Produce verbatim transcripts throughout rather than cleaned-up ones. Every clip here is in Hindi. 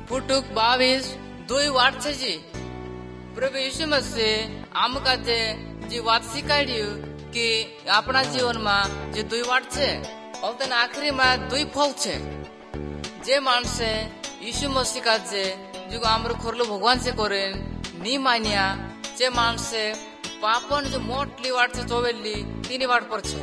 ફૂટુક બાવીસ दुई वाट છે જી પ્રભુ ઈસુ મસીહ આમકા જે જે વાત શીખવાડ્યું કે આપણા જીવનમાં જે दुई वाट છે અને આખરીમાં दुई ફળ છે જે માણસે ઈસુ મસીહ કાજે જો આમરો ખોરલો ભગવાન સે કરે ની માન્યા જે માણસે પાપન જે મોટલી વાટ છે ચોવેલી तीन वाट पर છે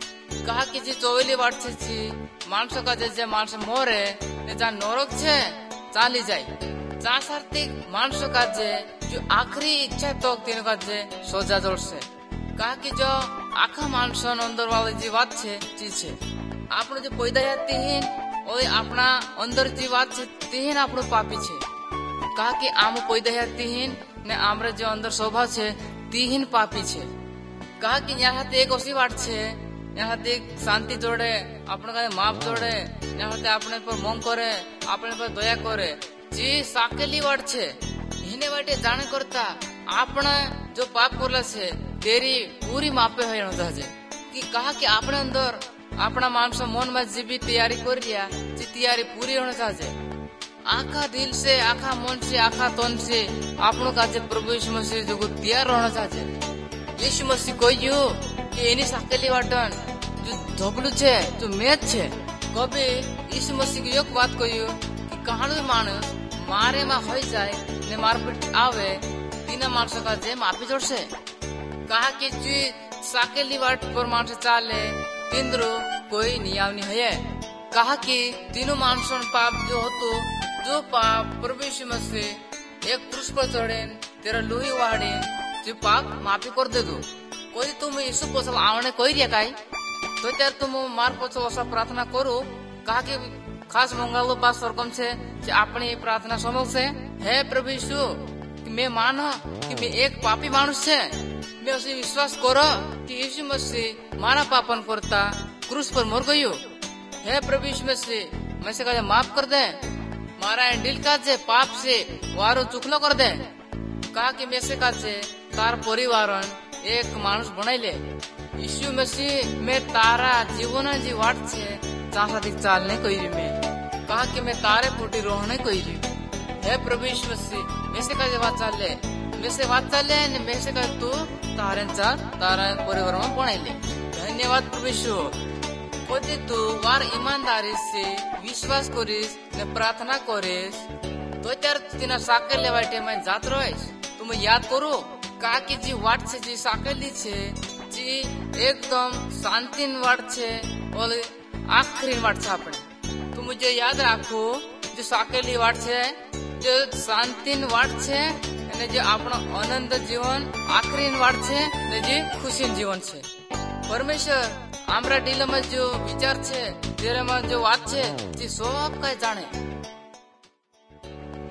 कहा कि જે ચોવેલી वाट છે જી માણસો કાજે જે માણસ મોરે ને જા નરક છે ચાલી જાય જા સાર્થિક માણસો કાજે जो आखरी इच्छा तो तीन काजे सोजा जोड़ से कहा कि जो आखा मानसो अंदर वाले जी बात छे चीज छे आपने जो पैदा जाती है और अपना अंदर जी बात छे तीन आपनो पापी छे कहा कि आम पैदा जाती है ने आमरे जो अंदर स्वभाव छे तीन पापी छे कहा कि यहाँ एक ओसी बात छे यहाँ शांति जोड़े अपने का माप जोड़े यहाँ अपने पर मोंग करे अपने पर दया करे जी साकेली वाट छे हिने वाटे जाने करता आपने जो पाप करला छे तेरी पूरी मापे है कि कहा कि आपने अंदर अपना मानस मन में जी भी तैयारी कर लिया जी तैयारी पूरी होने चाहिए आखा दिल से आखा मन से आखा तन से आपनो का प्रभु यीशु मसीह जो तैयार रहना चाहिए यीशु मसीह कहयो कि एनी साकेली वाटन जो धोबलू छे जो मैच छे कभी यीशु मसीह की एक बात कहयो कि कहानो मानस मारे में हो जाए ने मारपीट आवे तीना मानसों का जे माफी जोड़ से कहा कि जी साकेली वाट पर मानस चाले तीनरो कोई नियम नहीं है कहा कि तीनों मानसों पाप जो हो तो जो पाप प्रभु यीशु मसीह एक क्रूस पर चढ़े तेरा लोही वाड़े जो पाप माफी कर दे दो कोई तुम यीशु पोसल आवने कोई रिया काई तो तेर तुम मार पोसल ऐसा प्रार्थना करो कहा कि खास मंगलो पास स्वर्गम से अपनी प्रार्थना समझ से है प्रभु यीशु कि मैं मानो कि मैं एक पापी मानुष है मैं उसे विश्वास करो कि यीशु मसीह मारा पापन करता क्रूस पर मर गयो है प्रभु यीशु मसीह मैं से कहा माफ कर दे मारा दिल का जे पाप से वारो चुकलो कर दे कहा कि मैं से कहा तार परिवार एक मानुष बनाई ले यीशु मसीह मैं तारा जीवन जी वाट से चाहती चालने कोई में कहा कि मैं तारे फूटी रोहने कोई है प्रभु यीशु मसीह मैं से कहा बात चाल ले मैं से बात चाल ले मैं से कहा तू तारे चाल तारा परिवार में बनाई ले धन्यवाद प्रभु यीशु कोई तू वार ईमानदारी से विश्वास करिस ने प्रार्थना करिस तो त्यार तीना साकेल ले वाटे में जात रहिस तुम याद करो कहा कि जी वाट से जी साकेली छे जी एकदम शांतिन वाट छे और आखरी वाट छे आपने तो मुझे याद रखो जो साकेली वाट छे जो शांतिन वाट छे ने जो अपना आनंद जीवन आखरी वाट छे ने जो खुशी जीवन छे परमेश्वर आमरा दिल में जो विचार छे तेरे में जो बात छे जी सब का जाने